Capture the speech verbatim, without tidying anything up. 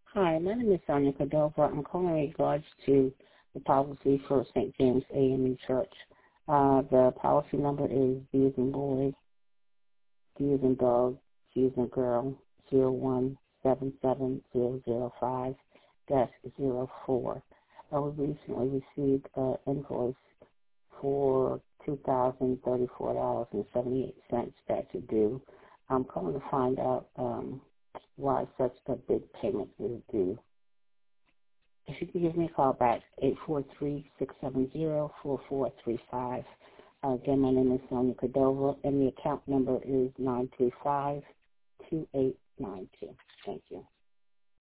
Hi, my name is Sonia Cordova. I'm calling in regards to the policy for Saint James A M E Church. Uh, the policy number is B as in boy, D as in dog, G as in girl, zero one seven seven zero zero five dash zero four. Uh, we recently received an invoice for two thousand thirty-four dollars and seventy-eight cents that's due. I'm calling to find out um, why such a big payment is due. If you could give me a call back, eight four three, six seven zero, four four three five. Uh, again, my name is Sonia Cordova, and the account number is nine two five, two eight nine two. Thank you.